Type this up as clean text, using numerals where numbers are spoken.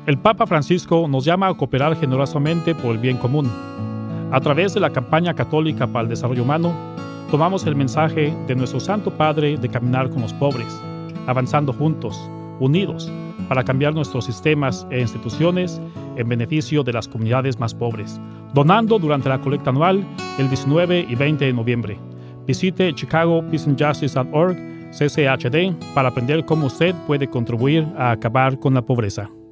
El Papa Francisco nos llama a cooperar generosamente por el bien común. A través de la campaña católica para el desarrollo humano, tomamos el mensaje de nuestro Santo Padre de caminar con los pobres, avanzando juntos, unidos, para cambiar nuestros sistemas e instituciones en beneficio de las comunidades más pobres, donando durante la colecta anual el 19 y 20 de noviembre. Visite chicagopeaceandjustice.org/CCHD para aprender cómo usted puede contribuir a acabar con la pobreza.